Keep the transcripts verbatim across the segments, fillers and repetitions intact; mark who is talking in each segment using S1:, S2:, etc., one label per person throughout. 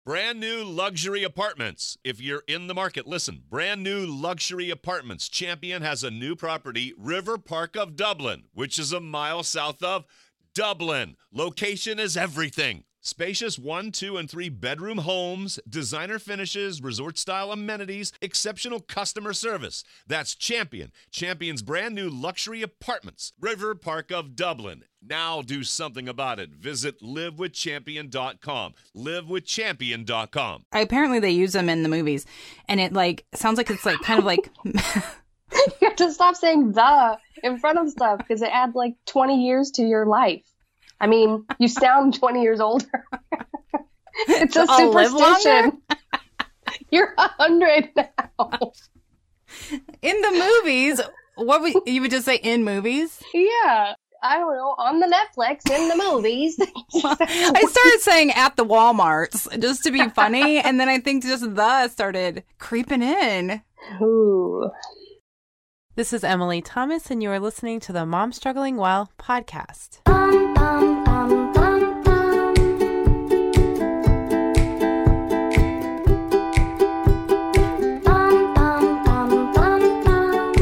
S1: Brand new luxury apartments. If you're in the market, listen. Brand new luxury apartments. Champion has a new property, River Park of Dublin, which is a mile south of Dublin. Location is everything. Spacious one, two, and three bedroom homes, designer finishes, resort-style amenities, exceptional customer service. That's Champion. Champion's brand new luxury apartments, River Park of Dublin. Now do something about it. Visit live with champion dot com. live with champion dot com.
S2: Apparently they use them in the movies, and it like sounds like it's like kind of like...
S3: You have to stop saying the in front of stuff because it adds like twenty years to your life. I mean, you sound twenty years older. It's a
S2: I'll live
S3: superstition. You're a hundred now.
S2: In the movies, what would you would just say in movies?
S3: Yeah. I don't know, on the Netflix, in the movies.
S2: I started saying at the Walmarts just to be funny, and then I think just the started creeping in.
S3: Ooh.
S4: This is Emily Thomas, and you are listening to the Mom Struggling Well podcast.
S5: Bum, bum, bum, bum, bum. Bum, bum, bum, bum, bum.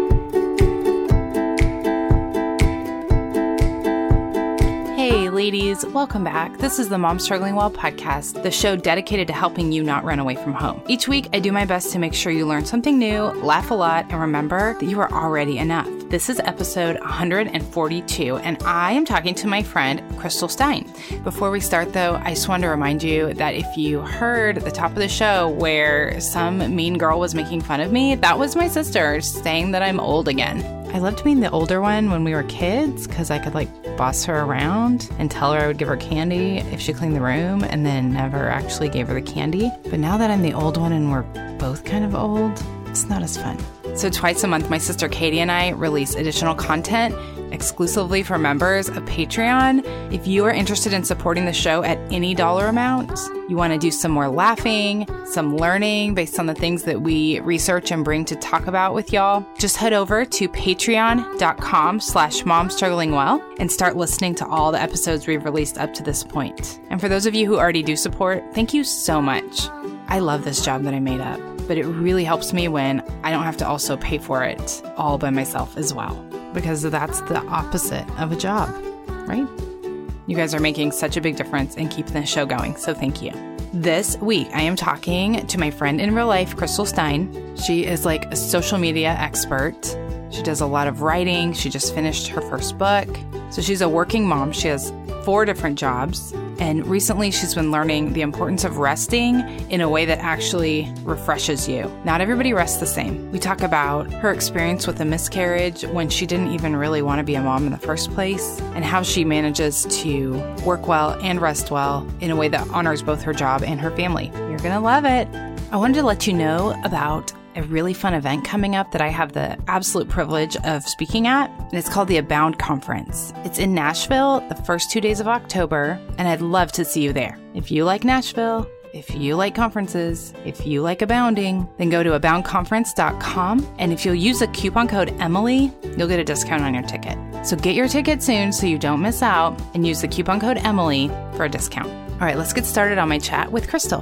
S2: Hey, ladies, welcome back. This is the Mom Struggling Well podcast, the show dedicated to helping you not run away from home. Each week, I do my best to make sure you learn something new, laugh a lot, and remember that you are already enough. This is episode one hundred forty-two, and I am talking to my friend, Crystal Stein. Before we start, though, I just wanted to remind you that if you heard at the top of the show where some mean girl was making fun of me, that was my sister saying that I'm old again. I loved being the older one when we were kids because I could like boss her around and tell her I would give her candy if she cleaned the room and then never actually gave her the candy. But now that I'm the old one and we're both kind of old, it's not as fun. So twice a month, my sister Katie and I release additional content exclusively for members of Patreon. If you are interested in supporting the show at any dollar amount, you want to do some more laughing, some learning based on the things that we research and bring to talk about with y'all, just head over to patreon.com slash momstrugglingwell and start listening to all the episodes we've released up to this point. And for those of you who already do support, thank you so much. I love this job that I made up, but it really helps me when I don't have to also pay for it all by myself as well, because that's the opposite of a job, right? You guys are making such a big difference in keeping the show going, so thank you. This week, I am talking to my friend in real life, Crystal Stein. She is like a social media expert. She does a lot of writing. She just finished her first book. So she's a working mom. She has four different jobs. And recently she's been learning the importance of resting in a way that actually refreshes you. Not everybody rests the same. We talk about her experience with a miscarriage when she didn't even really want to be a mom in the first place, and how she manages to work well and rest well in a way that honors both her job and her family. You're going to love it. I wanted to let you know about a really fun event coming up that I have the absolute privilege of speaking at, and it's called the Abound Conference. It's in Nashville the first two days of October, and I'd love to see you there. If you like Nashville, if you like conferences, if you like abounding, then go to abound conference dot com, and if you'll use the coupon code Emily, you'll get a discount on your ticket. So get your ticket soon so you don't miss out, and use the coupon code Emily for a discount. All right, let's get started on my chat with Crystal.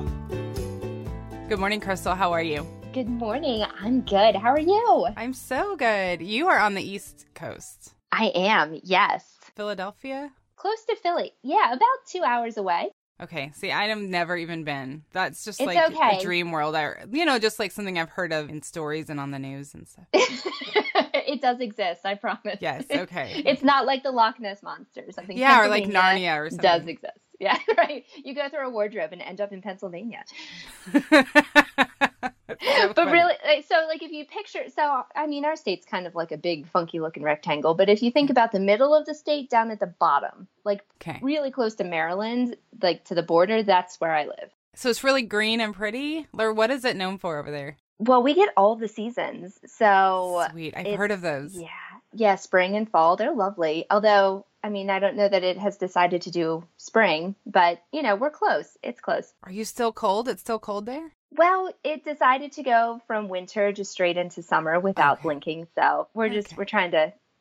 S2: Good morning, Crystal. How are you?
S5: Good morning. I'm good. How are you?
S2: I'm so good. You are on the East Coast.
S5: I am, yes.
S2: Philadelphia?
S5: Close to Philly. Yeah, about two hours away.
S2: Okay. See, I've never even been. That's just
S5: It's
S2: like
S5: okay.
S2: a dream world. I, you know, just like something I've heard of in stories and on the news and stuff.
S5: It does exist, I promise.
S2: Yes, okay.
S5: It's not like the Loch Ness Monster or something.
S2: Yeah, or like
S5: Pennsylvania
S2: Narnia or something.
S5: Does exist. Yeah, right. You go through a wardrobe and end up in Pennsylvania.
S2: So
S5: but
S2: funny.
S5: really, like, so like if you picture, so I mean, our state's kind of like a big funky looking rectangle, but if you think about the middle of the state down at the bottom, like
S2: Okay.
S5: really close to Maryland, like to the border, that's where I live.
S2: So it's really green and pretty? Or what is it known for over there?
S5: Well, we get all the seasons. So
S2: Sweet. I've
S5: it's-
S2: heard of those.
S5: Yeah. Yeah. Spring and fall. They're lovely. Although, I mean, I don't know that it has decided to do spring, but you know, we're close. It's close.
S2: Are you still cold? It's still cold there?
S5: Well, it decided to go from winter just straight into summer without
S2: Okay.
S5: blinking. So we're just,
S2: Okay.
S5: we're trying to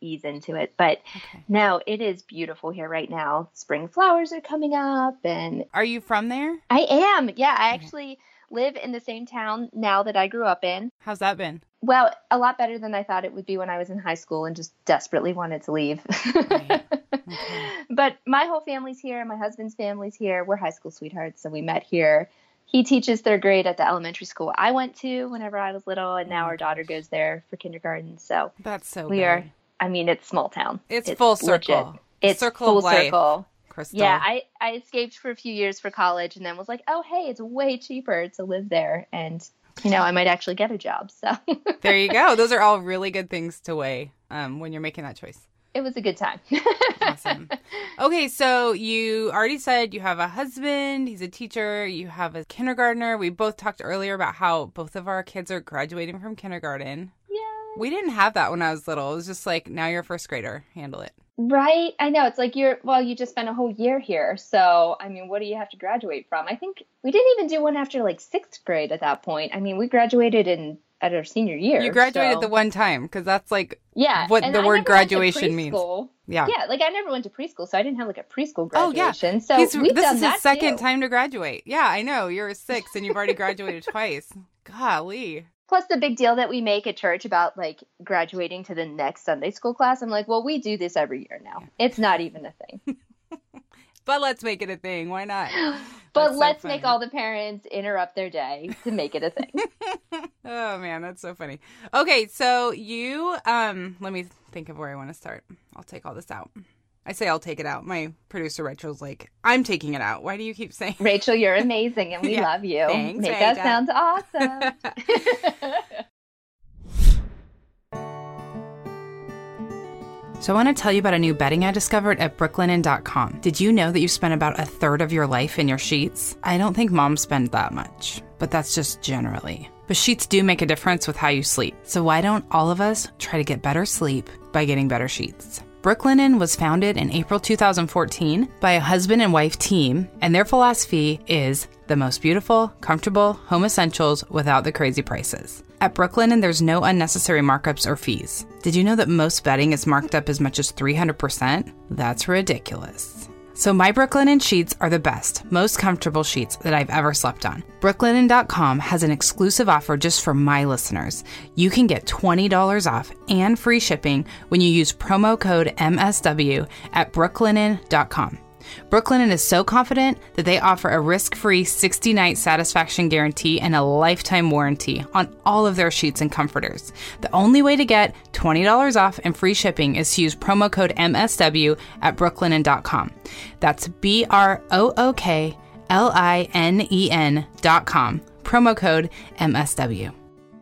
S5: ease into it. But
S2: Okay.
S5: no, it is beautiful here right now. Spring flowers are coming up, and
S2: Are you from there?
S5: I am. Yeah, I actually live in the same town now that I grew up in.
S2: How's that been?
S5: Well, a lot better than I thought it would be when I was in high school and just desperately wanted to leave.
S2: Right. Okay.
S5: But my whole family's here. My husband's family's here. We're high school sweethearts, so we met here. He teaches third grade at the elementary school I went to whenever I was little, and now our daughter goes there for kindergarten. So
S2: That's so
S5: we
S2: good.
S5: are, I mean, it's small town.
S2: It's full circle.
S5: Legit. It's
S2: Circle
S5: full
S2: of life.
S5: circle.
S2: Crystal.
S5: Yeah, I, I escaped for a few years for college and then was like, oh, hey, it's way cheaper to live there. And, you know, I might actually get a job. So
S2: There you go. Those are all really good things to weigh um, when you're making that choice.
S5: it was a good time.
S2: Awesome. Okay, so you already said you have a husband. He's a teacher. You have a kindergartner. We both talked earlier about how both of our kids are graduating from kindergarten.
S5: Yeah.
S2: We didn't have that when I was little. It was just like, now you're a first grader. Handle it.
S5: Right. I know. It's like you're, well, you just spent a whole year here. So, I mean, what do you have to graduate from? I think we didn't even do one after like sixth grade at that point. I mean, we graduated in at our senior year.
S2: You graduated
S5: so.
S2: the one time because that's like
S5: yeah,
S2: what
S5: and
S2: the
S5: I
S2: word
S5: never went to
S2: graduation means.
S5: preschool.
S2: Yeah.
S5: Yeah, like I never went to preschool, so I didn't have like a preschool
S2: Oh, yeah.
S5: graduation. So
S2: He's-
S5: we've
S2: this
S5: done
S2: is
S5: that
S2: his second
S5: too.
S2: time to graduate. Yeah, I know. You're a six and you've already graduated twice. Golly.
S5: Plus the big deal that we make at church about like graduating to the next Sunday school class. I'm like, well, we do this every year now. It's not even a thing.
S2: But let's make it a thing. Why not?
S5: But
S2: That's so
S5: let's
S2: funny.
S5: make all the parents interrupt their day to make it a thing.
S2: Oh man, that's so funny. Okay, so you um let me think of where I want to start. I'll take all this out. I say I'll take it out. My producer Rachel's like, I'm taking it out. Why do you keep saying
S5: Rachel, you're amazing and we
S2: Yeah.
S5: love you.
S2: Thanks,
S5: Make us
S2: Rachel.
S5: sound awesome.
S2: So I want to tell you about a new bedding I discovered at brooklinen dot com. Did you know that you spend about a third of your life in your sheets? I don't think moms spend that much, but that's just generally. But sheets do make a difference with how you sleep. So why don't all of us try to get better sleep by getting better sheets? Brooklinen was founded in April two thousand fourteen by a husband and wife team, and their philosophy is the most beautiful, comfortable home essentials without the crazy prices. At Brooklinen, there's no unnecessary markups or fees. Did you know that most bedding is marked up as much as three hundred percent? That's ridiculous. So my Brooklinen sheets are the best, most comfortable sheets that I've ever slept on. brooklinen dot com has an exclusive offer just for my listeners. You can get twenty dollars off and free shipping when you use promo code M S W at brooklinen dot com. Brooklinen is so confident that they offer a risk-free sixty-night satisfaction guarantee and a lifetime warranty on all of their sheets and comforters. The only way to get twenty dollars off and free shipping is to use promo code M S W at brooklinen dot com. That's B R O O K L I N E N dot com. Promo code M S W.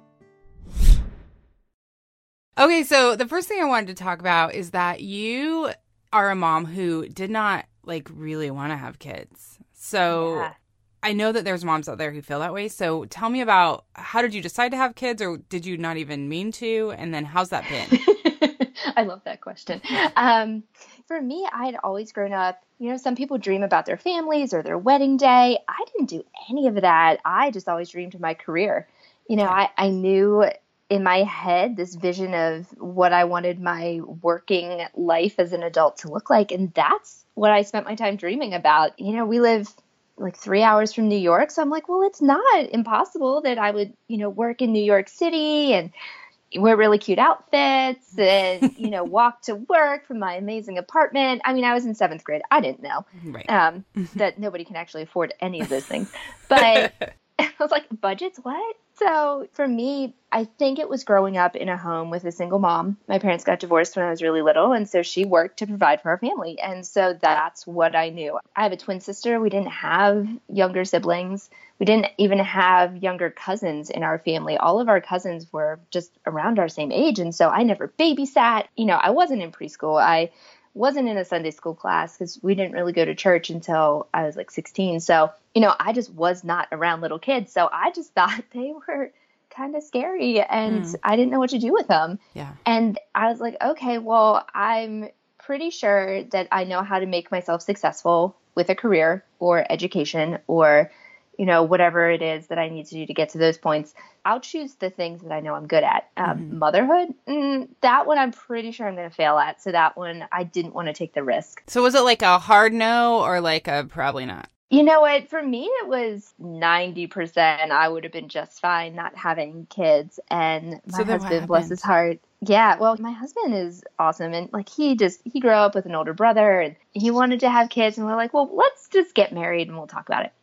S2: Okay, so the first thing I wanted to talk about is that you are a mom who did not like really want to have kids. So
S5: Yeah.
S2: I know that there's moms out there who feel that way. So tell me about, how did you decide to have kids, or did you not even mean to? And then how's that been?
S5: I love that question. Um, for me, I had always grown up, you know, some people dream about their families or their wedding day. I didn't do any of that. I just always dreamed of my career. You know, I, I knew in my head this vision of what I wanted my working life as an adult to look like. And that's what I spent my time dreaming about. You know, we live like three hours from New York. So I'm like, well, it's not impossible that I would, you know, work in New York City and wear really cute outfits and, you know, walk to work from my amazing apartment. I mean, I was in seventh grade. I didn't know
S2: Right.
S5: um, that nobody can actually afford any of those things. But I was like, budgets, what? So for me, I think it was growing up in a home with a single mom. My parents got divorced when I was really little, and so she worked to provide for our family. And so that's what I knew. I have a twin sister. We didn't have younger siblings. We didn't even have younger cousins in our family. All of our cousins were just around our same age. And so I never babysat. You know, I wasn't in preschool. I wasn't in a Sunday school class because we didn't really go to church until I was like sixteen. So, you know, I just was not around little kids. So I just thought they were kind of scary and
S2: Mm.
S5: I didn't know what to do with them.
S2: Yeah.
S5: And I was like, okay, well, I'm pretty sure that I know how to make myself successful with a career or education or, you know, whatever it is that I need to do to get to those points, I'll choose the things that I know I'm good at. Um,
S2: Mm-hmm.
S5: Motherhood, mm, that one I'm pretty sure I'm going to fail at. So that one I didn't want to take the risk.
S2: So was it like a hard no or like a probably not?
S5: You know what? For me, it was ninety percent. I would have been just fine not having kids. And my
S2: So then what
S5: husband, bless
S2: happened?
S5: his heart. Yeah, well, my husband is awesome. And like he just, he grew up with an older brother and he wanted to have kids. And we're like, well, let's just get married and we'll talk about it.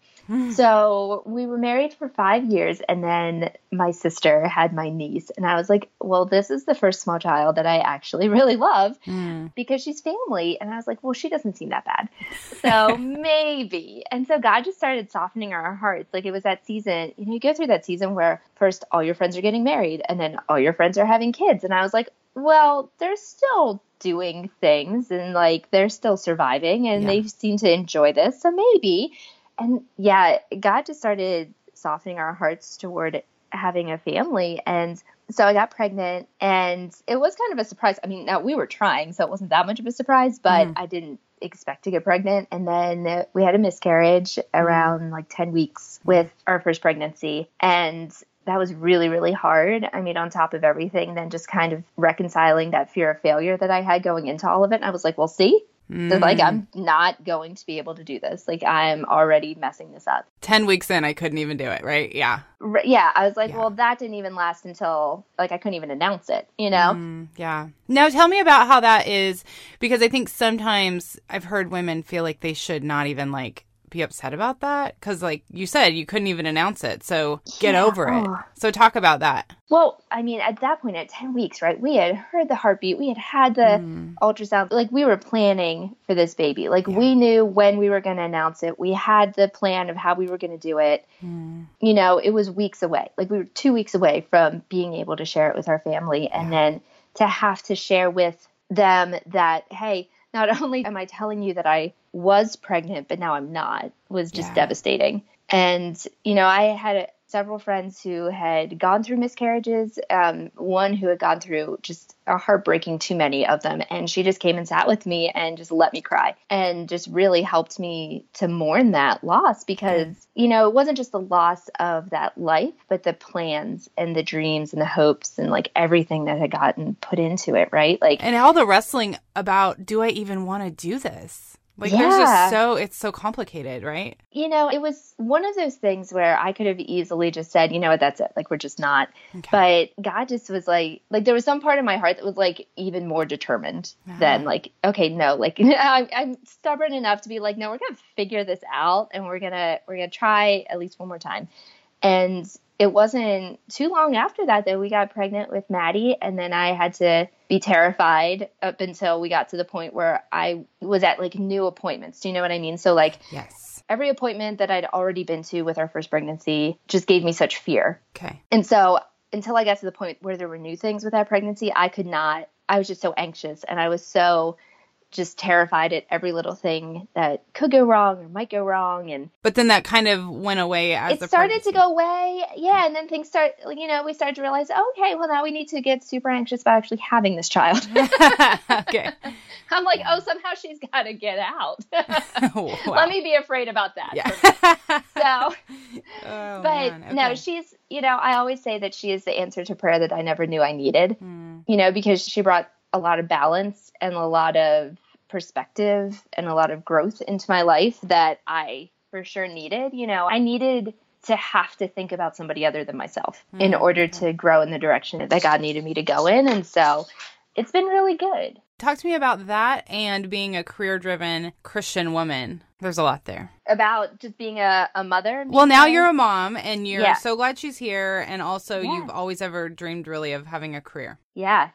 S5: So we were married for five years and then my sister had my niece and I was like, well, this is the first small child that I actually really love
S2: Mm.
S5: because she's family. And I was like, well, she doesn't seem that bad. So maybe. And so God just started softening our hearts. Like it was that season, you know, you go through that season where first all your friends are getting married and then all your friends are having kids. And I was like, well, they're still doing things and like they're still surviving and
S2: Yeah.
S5: they seem to enjoy this. So maybe. And yeah, God just started softening our hearts toward having a family. And so I got pregnant and it was kind of a surprise. I mean, now we were trying, so it wasn't that much of a surprise, but
S2: Mhm.
S5: I didn't expect to get pregnant. And then we had a miscarriage around like ten weeks with our first pregnancy. And that was really, really hard. I mean, on top of everything, then just kind of reconciling that fear of failure that I had going into all of it. And I was like, well, see,
S2: Mm.
S5: like I'm not going to be able to do this. Like I'm already messing this up.
S2: Ten weeks in, I couldn't even do it, right? Yeah.
S5: R- yeah, I was like,
S2: Yeah.
S5: well, that didn't even last until like I couldn't even announce it, you know?
S2: Mm, yeah. Now tell me about how that is, because I think sometimes I've heard women feel like they should not even like be upset about that because like you said, you couldn't even announce it. So get
S5: Yeah.
S2: over it.
S5: Oh.
S2: So talk about that.
S5: Well, I mean, at that point, at ten weeks, right, we had heard the heartbeat. We had had the
S2: Mm.
S5: ultrasound. Like, we were planning for this baby. Like,
S2: Yeah.
S5: we knew when we were going to announce it. We had the plan of how we were going to do it.
S2: Mm.
S5: You know, it was weeks away. Like, we were two weeks away from being able to share it with our family. And then to have to share with them that, hey, not only am I telling you that I was pregnant, but now I'm not, was just
S2: Yeah.
S5: devastating. And, you know, I had several friends who had gone through miscarriages, um, one who had gone through just a heartbreaking too many of them. And she just came and sat with me and just let me cry and just really helped me to mourn that loss because, you know, it wasn't just the loss of that life, but the plans and the dreams and the hopes and like everything that had gotten put into it, right? Like,
S2: And all the wrestling about, do I even want to do this? Like, there's
S5: Yeah.
S2: just so, it's so complicated, right?
S5: you know, it was one of those things where I could have easily just said, you know what, that's it. Like, we're just not.
S2: Okay.
S5: But God just was like, like, there was some part of my heart that was like even more determined
S2: Uh-huh.
S5: than like, okay, no, like, I'm, I'm stubborn enough to be like, no, we're going to figure this out and we're going to, we're going to try at least one more time. And it wasn't too long after that that we got pregnant with Maddie. And then I had to be terrified up until we got to the point where I was at like new appointments. Do you know what I mean? So like
S2: Yes.
S5: every appointment that I'd already been to with our first pregnancy just gave me such fear.
S2: Okay.
S5: And so until I got to the point where there were new things with that pregnancy, I could not, I was just so anxious and I was so just terrified at every little thing that could go wrong or might go wrong. And
S2: But then that kind of went away as
S5: it
S2: the
S5: started to
S2: pregnancy-
S5: go away. Yeah. And then things start, you know, we started to realize, okay, well, now we need to get super anxious about actually having this child.
S2: Okay.
S5: I'm like, oh, somehow she's got to get out.
S2: Wow.
S5: Let me be afraid about that.
S2: Yeah.
S5: So,
S2: Oh,
S5: but
S2: man.
S5: no,
S2: Okay.
S5: she's, you know, I always say that she is the answer to prayer that I never knew I needed,
S2: Mm.
S5: you know, because she brought a lot of balance and a lot of perspective and a lot of growth into my life that I for sure needed. You know, I needed to have to think about somebody other than myself in
S2: Mm,
S5: order
S2: okay.
S5: to grow in the direction that God needed me to go in. And so it's been really good.
S2: Talk to me about that and being a career-driven Christian woman. There's a lot there.
S5: About just being a, a mother.
S2: Well, now
S5: maybe?
S2: you're a mom, and you're
S5: Yeah.
S2: so glad she's here, and also
S5: Yeah.
S2: you've always ever dreamed really of having a career.
S5: Yeah.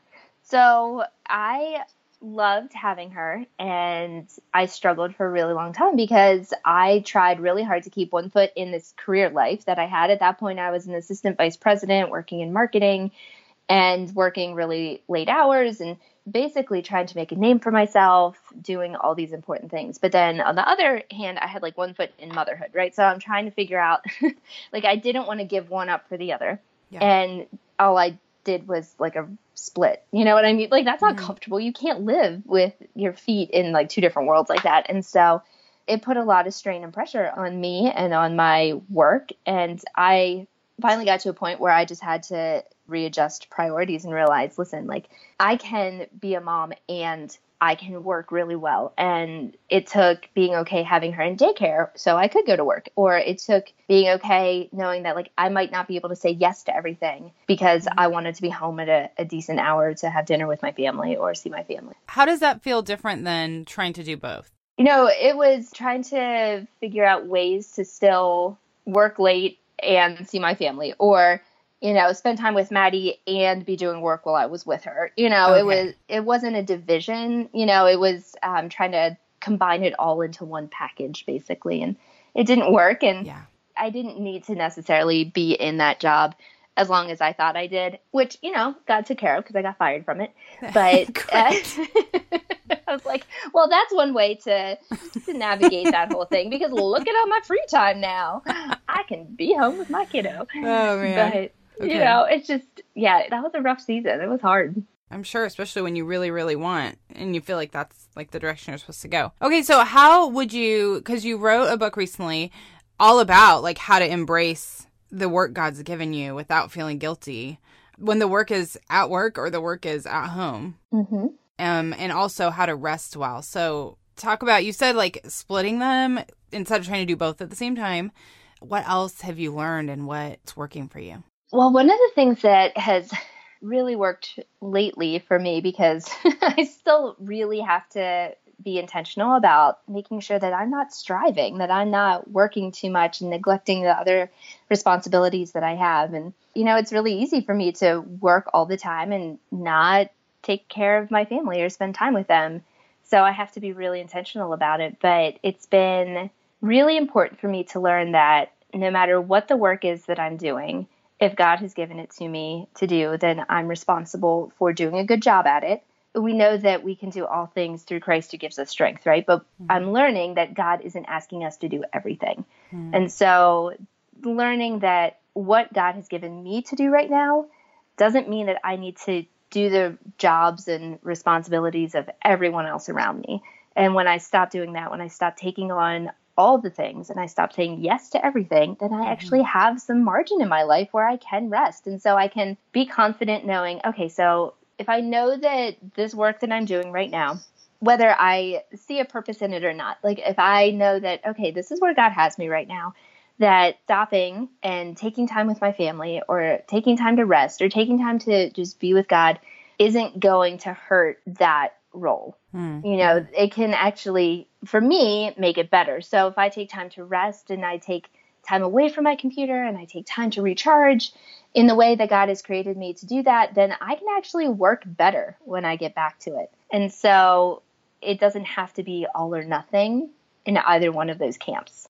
S5: So I loved having her, and I struggled for a really long time because I tried really hard to keep one foot in this career life that I had. At that point, I was an assistant vice president working in marketing and working really late hours and basically trying to make a name for myself, doing all these important things. But then on the other hand, I had like one foot in motherhood, right? So I'm trying to figure out, like, I didn't want to give one up for the other.
S2: Yeah.
S5: And all I did was like a split. You know what I mean? Like, that's not
S2: Mhm.
S5: comfortable. You can't live with your feet in like two different worlds like that. And so it put a lot of strain and pressure on me and on my work. And I finally got to a point where I just had to readjust priorities and realize, listen, like I can be a mom and I can work really well. And it took being okay having her in daycare so I could go to work. Or it took being okay knowing that like I might not be able to say yes to everything because I wanted to be home at a, a decent hour to have dinner with my family or see my family.
S2: How does that feel different than trying to do both?
S5: You know, it was trying to figure out ways to still work late and see my family, or, you know, spend time with Maddie and be doing work while I was with her. You know, okay. it was, it wasn't a division, you know, it was um, trying to combine it all into one package basically. And it didn't work. And yeah. I didn't need to necessarily be in that job as long as I thought I did, which, you know, God took care of because I got fired from it. But uh, I was like, well, that's one way to, to navigate that whole thing, because look at all my free time now. I can be home with my kiddo.
S2: Oh, man.
S5: But, okay. you know, it's just, yeah, that was a rough season. It was hard.
S2: I'm sure, especially when you really, really want and you feel like that's like the direction you're supposed to go. Okay, so how would you, because you wrote a book recently all about like how to embrace the work God's given you without feeling guilty when the work is at work or the work is at home.
S5: Mm-hmm.
S2: Um, and also how to rest well. So talk about, you said like splitting them instead of trying to do both at the same time. What else have you learned and what's working for you?
S5: Well, one of the things that has really worked lately for me, because I still really have to be intentional about making sure that I'm not striving, that I'm not working too much and neglecting the other responsibilities that I have. And, you know, it's really easy for me to work all the time and not take care of my family or spend time with them. So I have to be really intentional about it. But it's been really important for me to learn that no matter what the work is that I'm doing, if God has given it to me to do, then I'm responsible for doing a good job at it. We know that we can do all things through Christ who gives us strength, right? But mm-hmm. I'm learning that God isn't asking us to do everything. Mm-hmm. And so learning that what God has given me to do right now doesn't mean that I need to do the jobs and responsibilities of everyone else around me. And when I stop doing that, when I stop taking on all the things and I stop saying yes to everything, then I actually have some margin in my life where I can rest. And so I can be confident knowing, okay, so if I know that this work that I'm doing right now, whether I see a purpose in it or not, like if I know that, okay, this is where God has me right now, that stopping and taking time with my family or taking time to rest or taking time to just be with God isn't going to hurt that role. Hmm. You know, it can actually, for me, make it better. So if I take time to rest and I take time away from my computer and I take time to recharge in the way that God has created me to do that, then I can actually work better when I get back to it. And so it doesn't have to be all or nothing in either one of those camps.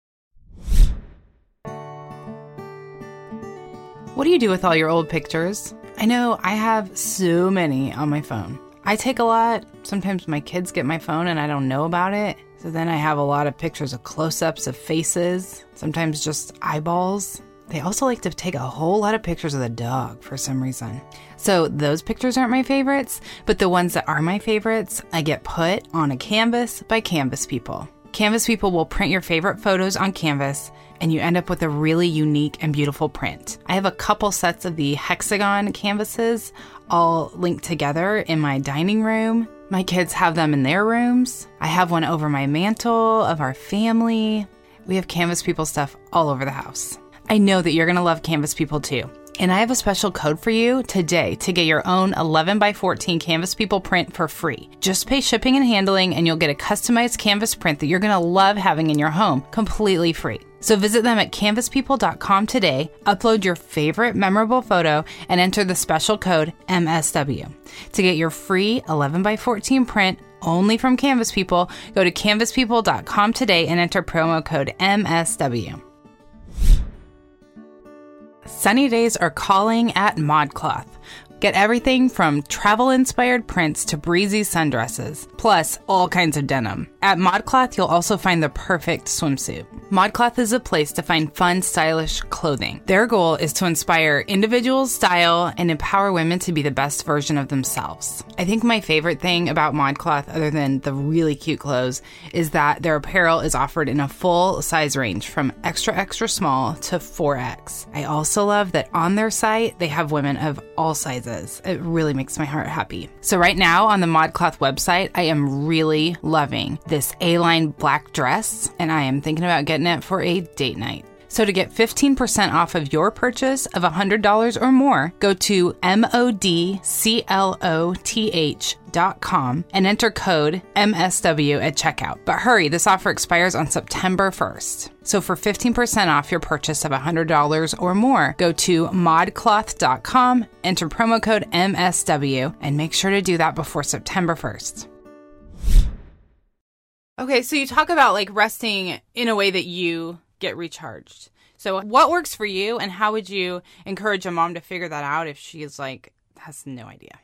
S2: What do you do with all your old pictures? I know I have so many on my phone. I take a lot. Sometimes my kids get my phone and I don't know about it. So then I have a lot of pictures of close-ups of faces, sometimes just eyeballs. They also like to take a whole lot of pictures of the dog for some reason. So those pictures aren't my favorites, but the ones that are my favorites, I get put on a canvas by Canvas People. Canvas People will print your favorite photos on canvas, and you end up with a really unique and beautiful print. I have a couple sets of the hexagon canvases all linked together in my dining room. My kids have them in their rooms. I have one over my mantle of our family. We have Canvas People stuff all over the house. I know that you're going to love Canvas People too. And I have a special code for you today to get your own eleven by fourteen Canvas People print for free. Just pay shipping and handling and you'll get a customized canvas print that you're going to love having in your home completely free. So visit them at canvas people dot com today, upload your favorite memorable photo, and enter the special code M S W. To get your free eleven by fourteen print only from Canvas People, go to canvas people dot com today and enter promo code M S W. Sunny days are calling at ModCloth. Get everything from travel-inspired prints to breezy sundresses, plus all kinds of denim. At ModCloth, you'll also find the perfect swimsuit. ModCloth is a place to find fun, stylish clothing. Their goal is to inspire individuals' style and empower women to be the best version of themselves. I think my favorite thing about ModCloth, other than the really cute clothes, is that their apparel is offered in a full size range from extra, extra small to four X. I also love that on their site, they have women of all sizes. It really makes my heart happy. So right now on the ModCloth website, I am really loving this A-line black dress, and I am thinking about getting it for a date night. So to get fifteen percent off of your purchase of one hundred dollars or more, go to modcloth dot com and enter code M S W at checkout. But hurry, this offer expires on September first. So for fifteen percent off your purchase of one hundred dollars or more, go to modcloth dot com, enter promo code M S W, and make sure to do that before September first. Okay, so you talk about like resting in a way that you get recharged. So what works for you, and how would you encourage a mom to figure that out if she's like, has no idea?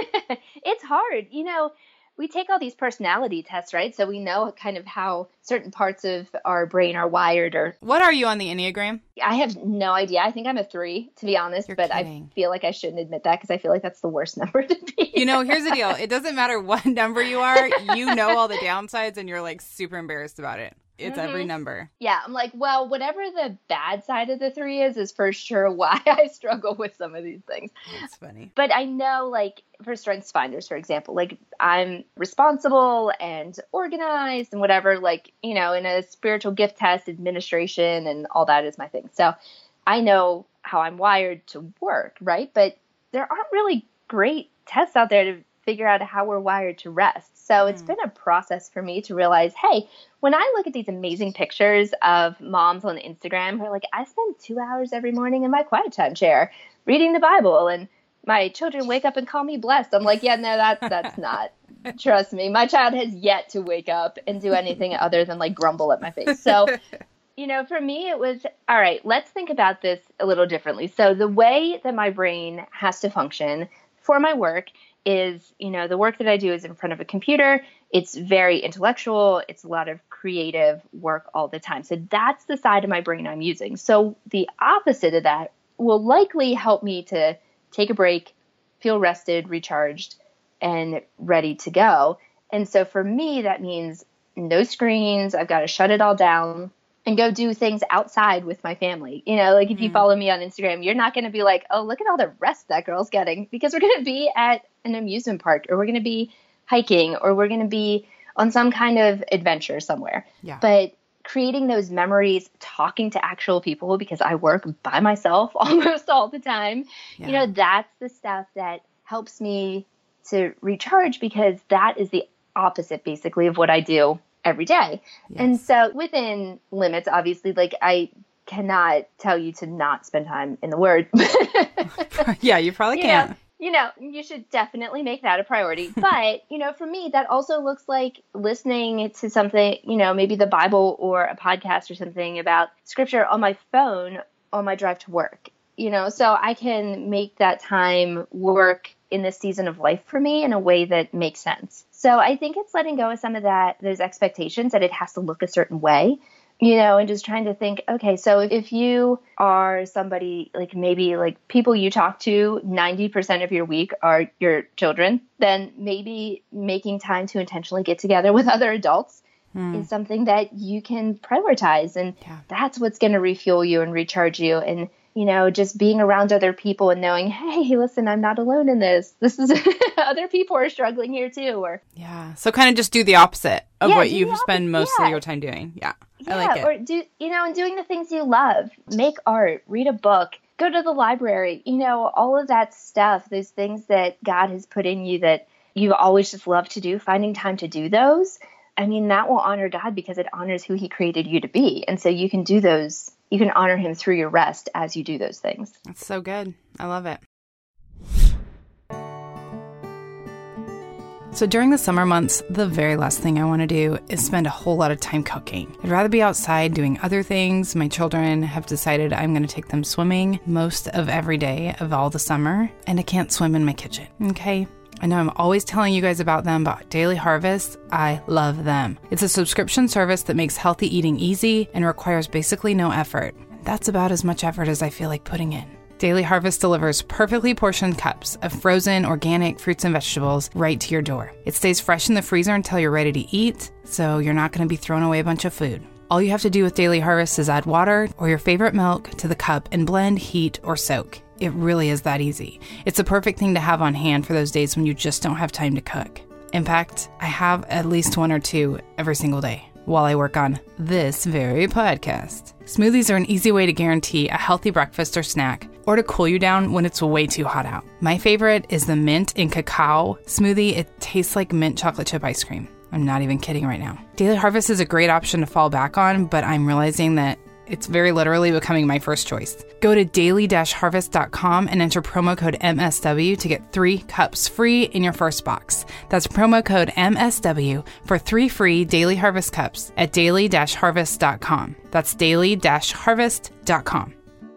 S5: It's hard. You know, we take all these personality tests, right? So we know kind of how certain parts of our brain are wired. Or
S2: what are you on the Enneagram?
S5: I have no idea. I think I'm a three, to be honest,
S2: You're
S5: but
S2: kidding.
S5: I feel like I shouldn't admit that because I feel like that's the worst number to be.
S2: You know, here's the deal. It doesn't matter what number you are. You know all the downsides and you're like super embarrassed about it. It's mm-hmm. every number.
S5: Yeah. I'm like, well, whatever the bad side of the three is, is for sure why I struggle with some of these things.
S2: That's funny.
S5: But I know, like, for Strengths Finders, for example, like, I'm responsible and organized and whatever, like, you know, in a spiritual gift test, administration and all that is my thing. So I know how I'm wired to work, right? But there aren't really great tests out there to figure out how we're wired to rest. So mm. it's been a process for me to realize, hey, when I look at these amazing pictures of moms on Instagram who are like, I spend two hours every morning in my quiet time chair reading the Bible and my children wake up and call me blessed. I'm like, yeah, no, that's, that's not, trust me. My child has yet to wake up and do anything other than like grumble at my face. So, you know, for me, it was, all right, let's think about this a little differently. So the way that my brain has to function for my work is, you know, the work that I do is in front of a computer. It's very intellectual. It's a lot of creative work all the time. So that's the side of my brain I'm using. So the opposite of that will likely help me to take a break, feel rested, recharged, and ready to go. And so for me, that means no screens. I've got to shut it all down and go do things outside with my family. You know, like if you mm. follow me on Instagram, you're not going to be like, oh, look at all the rest that girl's getting, because we're going to be at an amusement park, or we're going to be hiking, or we're going to be on some kind of adventure somewhere.
S2: Yeah.
S5: But creating those memories, talking to actual people, because I work by myself almost all the time, yeah. you know, that's the stuff that helps me to recharge, because that is the opposite basically of what I do every day. Yes. And so within limits, obviously, like I cannot tell you to not spend time in the Word.
S2: Yeah, you probably
S5: you
S2: can't.
S5: Know, you know, you should definitely make that a priority. But, you know, for me, that also looks like listening to something, you know, maybe the Bible or a podcast or something about scripture on my phone on my drive to work, you know, so I can make that time work in this season of life for me in a way that makes sense. So I think it's letting go of some of that, those expectations that it has to look a certain way, you know, and just trying to think, okay, so if you are somebody like maybe like people you talk to ninety percent of your week are your children, then maybe making time to intentionally get together with other adults hmm. is something that you can prioritize. And yeah. that's what's going to refuel you and recharge you. And, you know, just being around other people and knowing, hey, listen, I'm not alone in this. This is other people are struggling here too. Or
S2: yeah. So kind of just do the opposite of
S5: yeah,
S2: what you spend most
S5: yeah.
S2: of your time doing. Yeah.
S5: Yeah.
S2: I like it.
S5: Or do, you know, and doing the things you love, make art, read a book, go to the library, you know, all of that stuff, those things that God has put in you that you've always just loved to do, finding time to do those. I mean, that will honor God because it honors who he created you to be. And so you can do those. You can honor him through your rest as you do those things.
S2: That's so good. I love it. So during the summer months, the very last thing I want to do is spend a whole lot of time cooking. I'd rather be outside doing other things. My children have decided I'm going to take them swimming most of every day of all the summer, and I can't swim in my kitchen, okay? I know I'm always telling you guys about them, but Daily Harvest, I love them. It's a subscription service that makes healthy eating easy and requires basically no effort. That's about as much effort as I feel like putting in. Daily Harvest delivers perfectly portioned cups of frozen organic fruits and vegetables right to your door. It stays fresh in the freezer until you're ready to eat, so you're not going to be throwing away a bunch of food. All you have to do with Daily Harvest is add water or your favorite milk to the cup and blend, heat, or soak. It really is that easy. It's a perfect thing to have on hand for those days when you just don't have time to cook. In fact, I have at least one or two every single day while I work on this very podcast. Smoothies are an easy way to guarantee a healthy breakfast or snack, or to cool you down when it's way too hot out. My favorite is the mint and cacao smoothie. It tastes like mint chocolate chip ice cream. I'm not even kidding right now. Daily Harvest is a great option to fall back on, but I'm realizing that it's very literally becoming my first choice. Go to daily dash harvest dot com and enter promo code M S W to get three cups free in your first box. That's promo code M S W for three free Daily Harvest cups at daily dash harvest dot com. That's daily dash harvest dot com.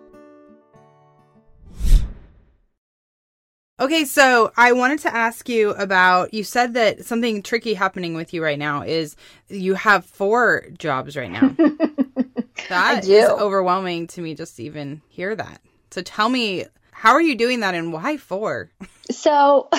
S6: Okay, so I wanted to ask you about, you said that something tricky happening with you right now is you have four jobs right now. That is overwhelming to me just to even hear that. So tell me, how are you doing that and why four?
S5: So,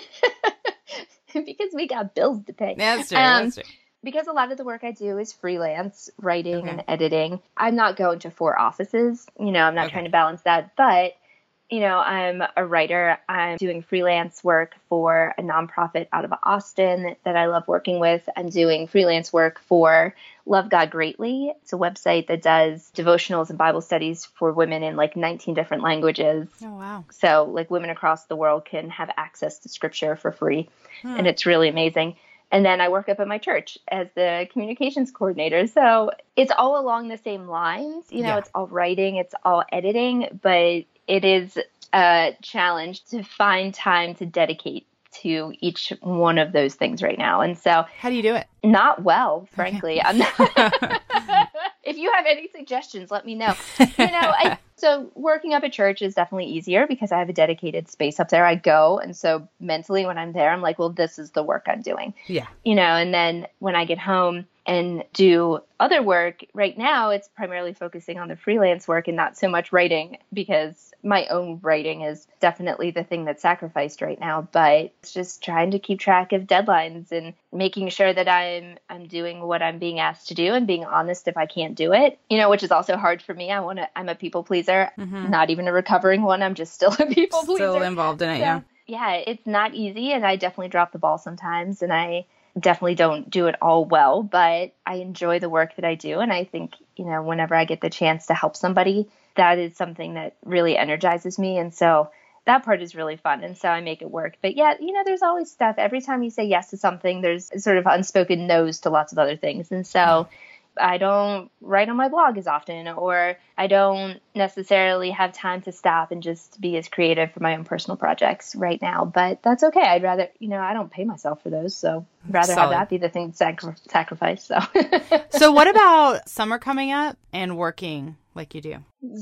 S5: because we got bills to pay.
S6: That's true,
S5: um,
S6: that's true.
S5: Because a lot of the work I do is freelance, writing
S6: Okay.
S5: and editing. I'm not going to four offices. You know, I'm not
S6: Okay.
S5: trying to balance that. But, you know, I'm a writer. I'm doing freelance work for a nonprofit out of Austin that I love working with. I'm doing freelance work for Love God Greatly. It's a website that does devotionals and Bible studies for women in like nineteen different languages.
S6: Oh, wow.
S5: So like women across the world can have access to scripture for free.
S6: Hmm.
S5: And it's really amazing. And then I work up at my church as the communications coordinator. So it's all along the same lines. You know,
S6: Yeah.
S5: it's all writing, it's all editing, but it is a challenge to find time to dedicate to each one of those things right now. And so
S6: How do you do it?
S5: not well, frankly. I'm not. If you have any suggestions, let me know. You know, I, so working up at church is definitely easier because I have a dedicated space up there. I go. And so mentally when I'm there, I'm like, well, this is the work I'm doing.
S6: Yeah.
S5: You know, and then when I get home and do other work, right now it's primarily focusing on the freelance work and not so much writing, because my own writing is definitely the thing that's sacrificed right now. But it's just trying to keep track of deadlines and making sure that I'm I'm doing what I'm being asked to do and being honest if I can't do it, you know, which is also hard for me. I want to I'm a people pleaser,
S6: Mhm.
S5: not even a recovering one. I'm just still a people pleaser.
S6: Still involved in it,
S5: So,
S6: yeah.
S5: yeah, it's not easy, and I definitely drop the ball sometimes, and I definitely don't do it all well, but I enjoy the work that I do. And I think, you know, whenever I get the chance to help somebody, that is something that really energizes me. And so that part is really fun. And so I make it work. But yeah, you know, there's always stuff. Every time you say yes to something, there's sort of unspoken no's to lots of other things. And so I don't write on my blog as often, or I don't necessarily have time to stop and just be as creative for my own personal projects right now. But that's okay. I'd rather, you know, I don't pay myself for those. So I'd rather
S6: Solid.
S5: have that be the thing to sacri- sacrifice. So,
S6: So what about summer coming up and working like you do?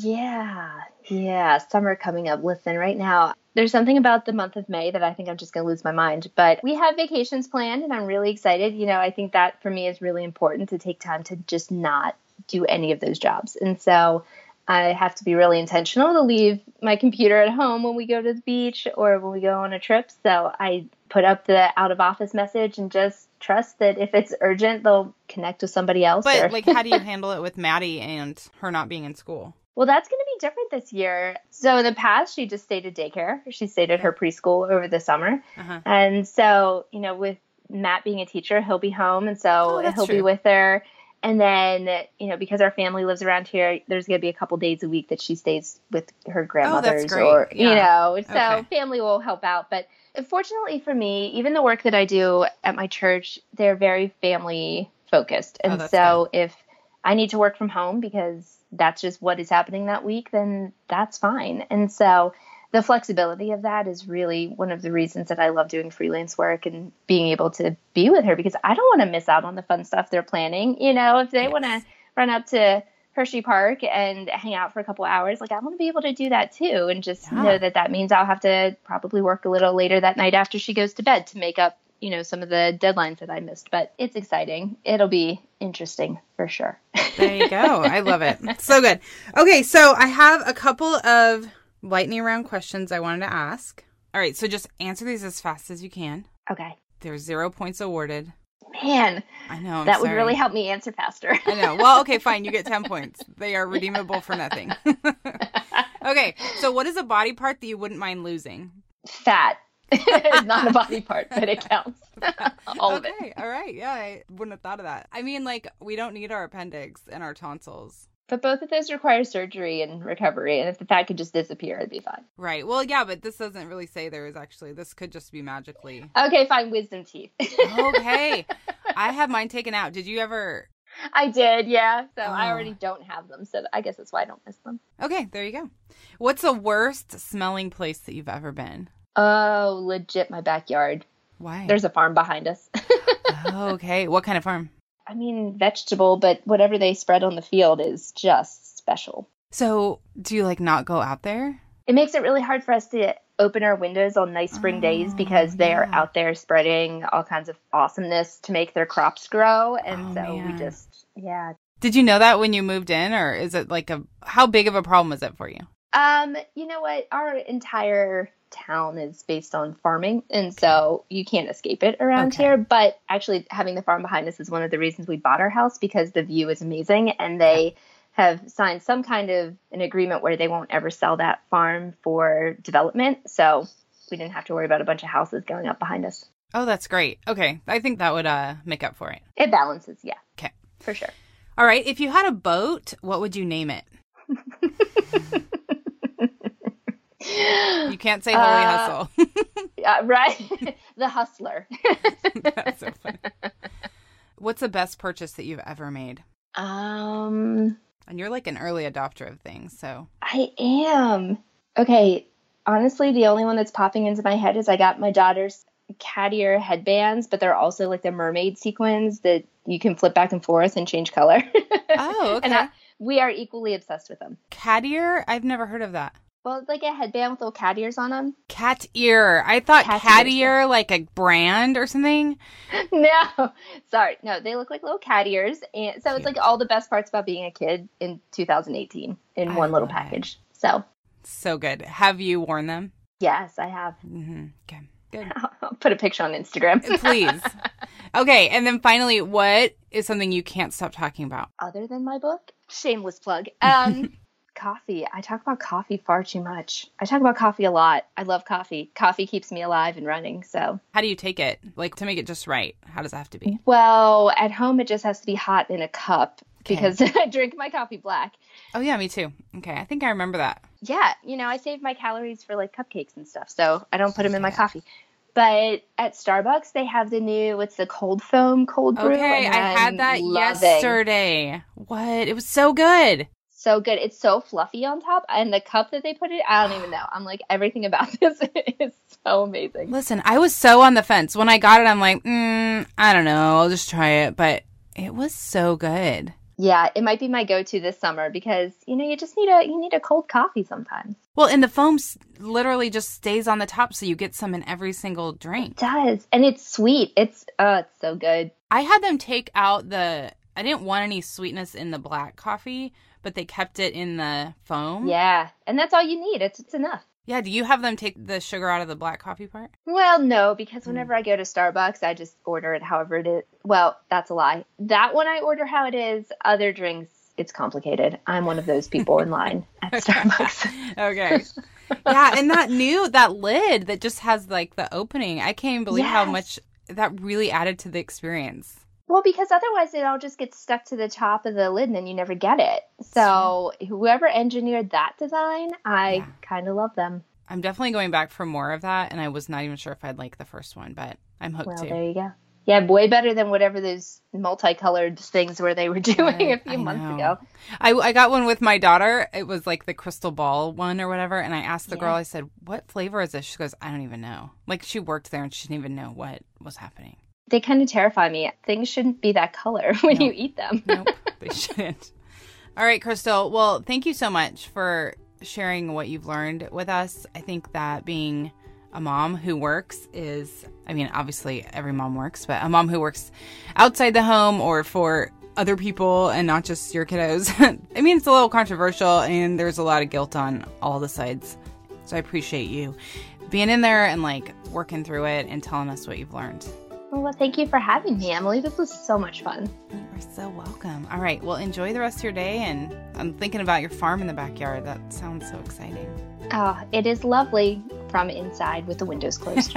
S5: yeah, yeah. Summer coming up. Listen, right now, there's something about the month of May that I think I'm just going to lose my mind. But we have vacations planned and I'm really excited. You know, I think that for me is really important to take time to just not do any of those jobs. And so I have to be really intentional to leave my computer at home when we go to the beach or when we go on a trip. So I put up the out of office message and just trust that if it's urgent, they'll connect with somebody else.
S6: But
S5: or...
S6: like, how do you handle it with Maddie and her not being in school?
S5: Well, that's going to be different this year. So in the past, she just stayed at daycare. She stayed at her preschool over the summer.
S6: Uh-huh.
S5: And so, you know, with Matt being a teacher, he'll be home. And so
S6: Oh, that's
S5: he'll
S6: true.
S5: be with her. And then, you know, because our family lives around here, there's going to be a couple days a week that she stays with her grandmothers.
S6: great.
S5: Or, you
S6: Yeah.
S5: know, so
S6: Okay.
S5: family will help out. But fortunately for me, even the work that I do at my church, they're very family focused. And
S6: Oh, that's
S5: so if I need to work from home because that's just what is happening that week, then that's fine. And so the flexibility of that is really one of the reasons that I love doing freelance work and being able to be with her, because I don't want to miss out on the fun stuff they're planning. You know, if they yes. want to run up to Hershey Park and hang out for a couple hours, like I want to be able to do that too. And just yeah. know that that means I'll have to probably work a little later that night after she goes to bed to make up, you know, some of the deadlines that I missed. But it's exciting. It'll be interesting for sure.
S6: There you go. I love it. So good. Okay. So I have a couple of lightning round questions I wanted to ask. All right. So just answer these as fast as you can.
S5: Okay.
S6: There's zero points awarded.
S5: Man,
S6: I know. I'm
S5: that
S6: sorry.
S5: would really help me answer faster.
S6: I know. Well, okay, fine. You get ten points. They are redeemable for nothing. Okay. So what is a body part that you wouldn't mind losing?
S5: Fat. It's not a body part, but it counts. All
S6: okay.
S5: of it.
S6: All right. Yeah, I wouldn't have thought of that. I mean, like, we don't need our appendix and our tonsils.
S5: But both of those require surgery and recovery. And if the fat could just disappear, it'd be fine.
S6: Right. Well, yeah, but this doesn't really say there is actually. This could just be magically.
S5: Okay, fine. Wisdom teeth.
S6: Okay. I have mine taken out. Did you ever?
S5: I did, yeah. So
S6: oh.
S5: I already don't have them. So I guess that's why I don't miss them.
S6: Okay, there you go. What's the worst smelling place that you've ever been?
S5: Oh, legit my backyard.
S6: Why?
S5: There's a farm behind us.
S6: Oh, okay. What kind of farm?
S5: I mean, vegetable, but whatever they spread on the field is just special.
S6: So do you like not go out there?
S5: It makes it really hard for us to open our windows on nice spring oh, days because they are yeah. out there spreading all kinds of awesomeness to make their crops grow. And
S6: oh,
S5: so
S6: man.
S5: we just, yeah.
S6: Did you know that when you moved in, or is it like a, how big of a problem is it for you?
S5: Um, you know what? Our entire town is based on farming, and so you can't escape it around okay. here. But actually having the farm behind us is one of the reasons we bought our house, because the view is amazing, and they have signed some kind of an agreement where they won't ever sell that farm for development. So we didn't have to worry about a bunch of houses going up behind us.
S6: Oh, that's great. Okay. I think that would uh make up for it.
S5: It balances. Yeah.
S6: Okay.
S5: For sure.
S6: All right. If you had a boat, what would you name it? You can't say Holy uh, Hustle.
S5: uh, right. The Hustler.
S6: That's so funny. What's the best purchase that you've ever made?
S5: Um,
S6: and you're like an early adopter of things, so.
S5: I am. Okay. Honestly, the only one that's popping into my head is I got my daughter's cat ear headbands, but they're also like the mermaid sequins that you can flip back and forth and change color.
S6: Oh, okay.
S5: And I, we are equally obsessed with them.
S6: Cat ear? I've never heard of that.
S5: Well, it's like a headband with little cat ears on them.
S6: Cat ear. I thought cat, cat ear, like a brand or something.
S5: No. Sorry. No, they look like little cat ears. And so Cute. It's like all the best parts about being a kid in two thousand eighteen in I one little package. It. So.
S6: So good. Have you worn them?
S5: Yes, I have.
S6: Mm-hmm. Okay. Good.
S5: I'll put a picture on Instagram.
S6: Please. Okay. And then finally, what is something you can't stop talking about?
S5: Other than my book? Shameless plug. Um... Coffee. I talk about coffee far too much. I talk about coffee a lot. I love coffee. Coffee keeps me alive and running. So
S6: how do you take it? Like, to make it just right, how does it have to be?
S5: Well, at home, it just has to be hot in a cup okay. because I drink my coffee black.
S6: Oh, yeah, me too. Okay. I think I remember that.
S5: Yeah. You know, I save my calories for like cupcakes and stuff. So I don't put them in my coffee. But at Starbucks, they have the new, what's the cold foam cold brew?
S6: Okay. I had that yesterday. It. What? It was so good.
S5: So good. It's so fluffy on top. And the cup that they put it, I don't even know. I'm like, everything about this is so amazing.
S6: Listen, I was so on the fence. When I got it, I'm like, mm, I don't know. I'll just try it. But it was so good.
S5: Yeah, it might be my go-to this summer because, you know, you just need a you need a cold coffee sometimes.
S6: Well, and the foam literally just stays on the top, so you get some in every single drink.
S5: It does. And it's sweet. It's, oh, it's so good.
S6: I had them take out the, I didn't want any sweetness in the black coffee, but they kept it in the foam.
S5: Yeah, and that's all you need. It's it's enough.
S6: Yeah, do you have them take the sugar out of the black coffee part?
S5: Well, no, because whenever mm. I go to Starbucks, I just order it however it is. Well, that's a lie. That one I order how it is. Other drinks, it's complicated. I'm one of those people in line at Starbucks.
S6: Okay. Yeah, and that new, that lid that just has like the opening. I can't even believe yes. how much that really added to the experience.
S5: Well, because otherwise it all just gets stuck to the top of the lid and then you never get it. So whoever engineered that design, I yeah. kind of love them.
S6: I'm definitely going back for more of that. And I was not even sure if I'd like the first one, but I'm hooked
S5: well,
S6: too.
S5: Well, there you go. Yeah, way better than whatever those multicolored things were they were doing
S6: I,
S5: a few
S6: I
S5: months
S6: know.
S5: ago.
S6: I, I got one with my daughter. It was like the crystal ball one or whatever. And I asked the
S5: Yeah.
S6: girl, I said, what flavor is this? She goes, I don't even know. Like she worked there and she didn't even know what was happening.
S5: They kind of terrify me. Things shouldn't be that color when
S6: No.
S5: you eat them.
S6: Nope, they shouldn't. All right, Crystal. Well, thank you so much for sharing what you've learned with us. I think that being a mom who works is, I mean, obviously every mom works, but a mom who works outside the home or for other people and not just your kiddos. I mean, it's a little controversial and there's a lot of guilt on all the sides. So I appreciate you being in there and like working through it and telling us what you've learned.
S5: Well, thank you for having me, Emily. This was so much fun.
S6: You are so welcome. All right. Well, enjoy the rest of your day. And I'm thinking about your farm in the backyard. That sounds so exciting.
S5: Oh, it is lovely from inside with the windows closed.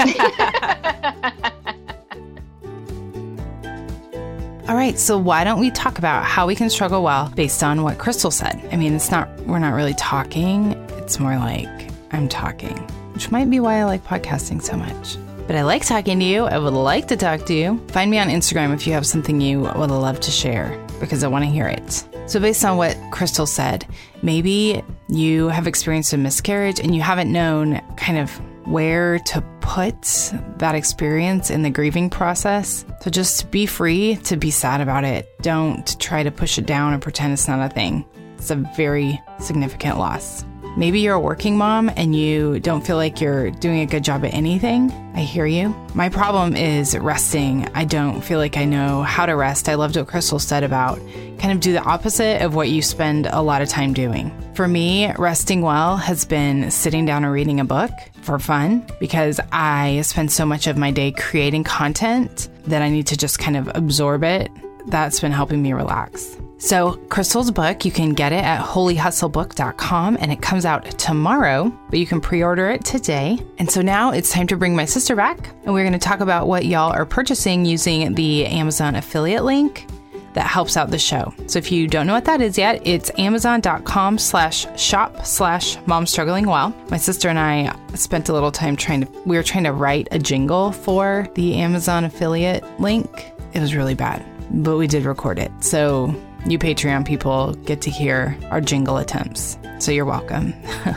S2: All right, so why don't we talk about how we can struggle well based on what Crystal said? I mean, it's not, we're not really talking. It's more like I'm talking, which might be why I like podcasting so much. But I like talking to you. I would like to talk to you. Find me on Instagram if you have something you would love to share because I want to hear it. So based on what Crystal said, maybe you have experienced a miscarriage and you haven't known kind of where to put that experience in the grieving process. So just be free to be sad about it. Don't try to push it down and pretend it's not a thing. It's a very significant loss. Maybe you're a working mom and you don't feel like you're doing a good job at anything. I hear you. My problem is resting. I don't feel like I know how to rest. I loved what Crystal said about kind of do the opposite of what you spend a lot of time doing. For me, resting well has been sitting down and reading a book for fun because I spend so much of my day creating content that I need to just kind of absorb it. That's been helping me relax. So Crystal's book, you can get it at holy hustle book dot com and it comes out tomorrow, but you can pre-order it today. And so now it's time to bring my sister back and we're going to talk about what y'all are purchasing using the Amazon affiliate link that helps out the show. So if you don't know what that is yet, it's amazon.com slash shop slash mom struggling well. My sister and I spent a little time trying to, we were trying to write a jingle for the Amazon affiliate link. It was really bad, but we did record it. So you Patreon people get to hear our jingle attempts. So you're welcome.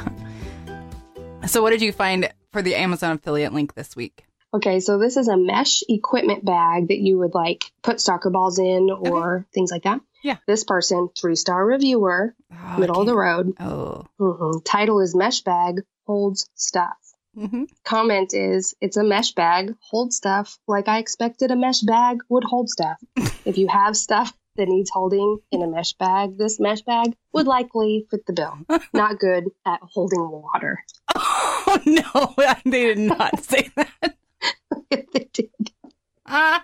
S2: So what did you find for the Amazon affiliate link this week?
S3: Okay, so this is a mesh equipment bag that you would like put soccer balls in or okay. things like that.
S6: Yeah.
S3: This person, three-star reviewer,
S6: oh,
S3: middle of the road.
S6: Oh.
S3: Mm-hmm. Title is Mesh Bag Holds Stuff.
S6: Mm-hmm.
S3: Comment is, it's a mesh bag, holds stuff like I expected a mesh bag would hold stuff. If you have stuff that needs holding in a mesh bag, this mesh bag would likely fit the bill. Not good at holding water.
S6: Oh, no, they did not say that.
S3: They did.
S6: Ah.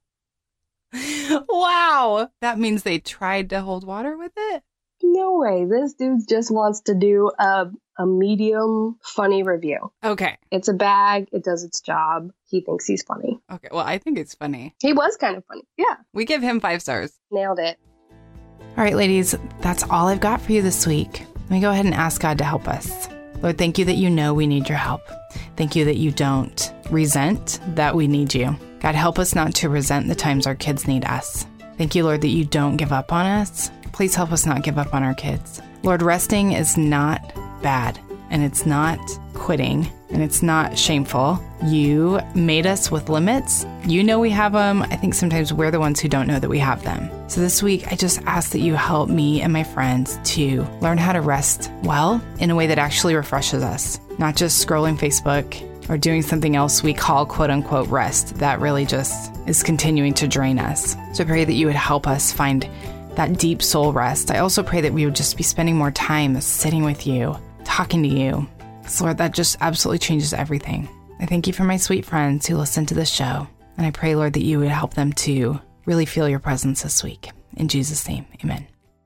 S6: Wow. That means they tried to hold water with it?
S3: No way. This dude just wants to do a, a medium funny review.
S6: Okay.
S3: It's a bag. It does its job. He thinks he's funny.
S6: Okay. Well, I think it's funny.
S3: He was kind of funny. Yeah.
S6: We give him five stars.
S3: Nailed it.
S2: All right, ladies, that's all I've got for you this week. Let me go ahead and ask God to help us. Lord, thank you that you know we need your help. Thank you that you don't resent that we need you. God, help us not to resent the times our kids need us. Thank you, Lord, that you don't give up on us. Please help us not give up on our kids. Lord, resting is not bad, and it's not quitting, and it's not shameful. You made us with limits. You know we have them. I think sometimes we're the ones who don't know that we have them. So this week, I just ask that you help me and my friends to learn how to rest well in a way that actually refreshes us, not just scrolling Facebook or doing something else we call quote unquote rest that really just is continuing to drain us. So I pray that you would help us find that deep soul rest. I also pray that we would just be spending more time sitting with you, talking to you. So Lord, that just absolutely changes everything. I thank you for my sweet friends who listen to this show. And I pray, Lord, that you would help them to really feel your presence this week. In Jesus' name, amen.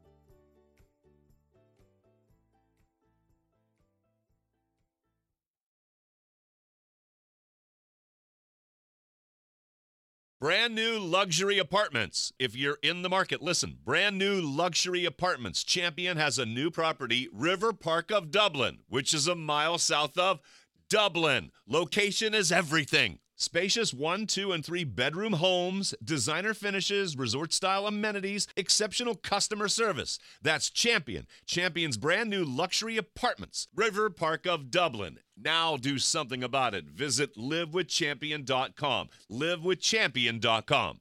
S1: Brand new luxury apartments. If you're in the market, listen. Brand new luxury apartments. Champion has a new property, River Park of Dublin, which is a mile south of Dublin. Location is everything. Spacious one, two, and three bedroom homes, designer finishes, resort-style amenities, exceptional customer service. That's Champion. Champion's brand new luxury apartments. River Park of Dublin. Now do something about it. Visit live with champion dot com. live with champion dot com.